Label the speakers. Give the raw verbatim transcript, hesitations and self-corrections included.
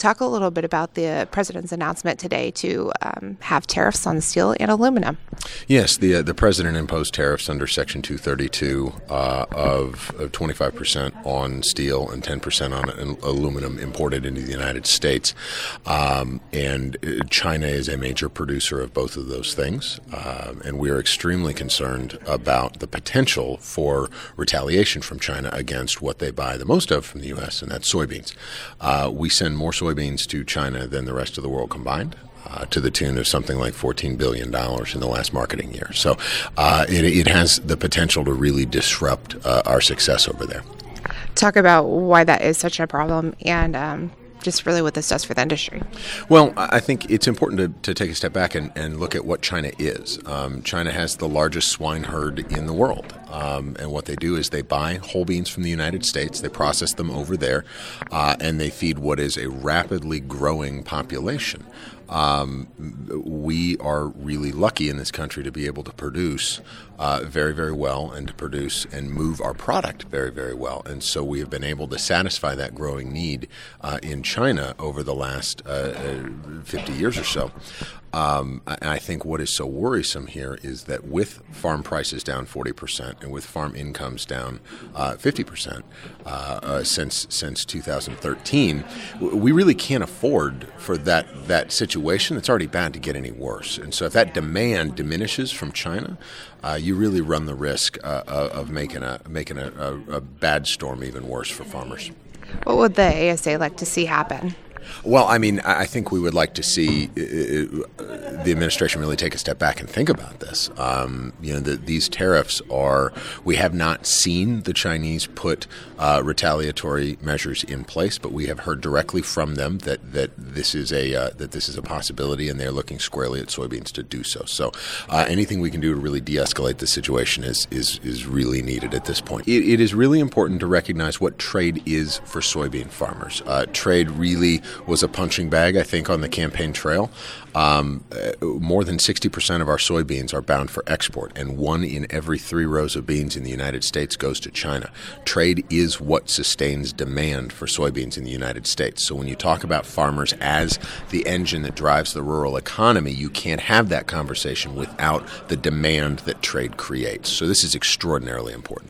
Speaker 1: talk a little bit about the president's announcement today to um, have tariffs on steel and aluminum.
Speaker 2: Yes, the uh, the president imposed tariffs under Section two thirty-two uh, of, of twenty-five percent on steel and ten percent on aluminum imported into the United States. Um, and China is a major producer of both of those things, uh, and we are extremely concerned about the potential for retaliation from China against what they buy the most of from the U S, and that's soybeans. Uh, we send more soybeans to China than the rest of the world combined, uh, to the tune of something like fourteen billion dollars in the last marketing year. So uh, it, it has the potential to really disrupt uh, our success over there.
Speaker 1: Talk about why that is such a problem and um, just really what this does for the industry.
Speaker 2: Well, I think it's important to, to take a step back and, and look at what China is. Um, China has the largest swine herd in the world. Um, and what they do is they buy whole beans from the United States, they process them over there, uh, and they feed what is a rapidly growing population. Um, we are really lucky in this country to be able to produce uh, very, very well and to produce and move our product very, very well. And so we have been able to satisfy that growing need uh, in China over the last uh, fifty years or so. Um, and I think what is so worrisome here is that with farm prices down forty percent and with farm incomes down uh, fifty percent uh, uh, since since two thousand thirteen, we really can't afford for that, that situation. It's already bad to get any worse. And so if that demand diminishes from China, uh, you really run the risk uh, of making a making a, a, a bad storm even worse for farmers.
Speaker 1: What would the A S A like to see happen?
Speaker 2: Well, I mean, I think we would like to see uh, the administration really take a step back and think about this. Um, you know, the, these tariffs are, we have not seen the Chinese put uh, retaliatory measures in place, but we have heard directly from them that, that this is a uh, that this is a possibility, and they're looking squarely at soybeans to do so. So uh, anything we can do to really de-escalate the situation is is, is really needed at this point. It, it is really important to recognize what trade is for soybean farmers. Uh, trade really was a punching bag, I think, on the campaign trail. Um, more than sixty percent of our soybeans are bound for export, and one in every three rows of beans in the United States goes to China. Trade is what sustains demand for soybeans in the United States. So when you talk about farmers as the engine that drives the rural economy, you can't have that conversation without the demand that trade creates. So this is extraordinarily important.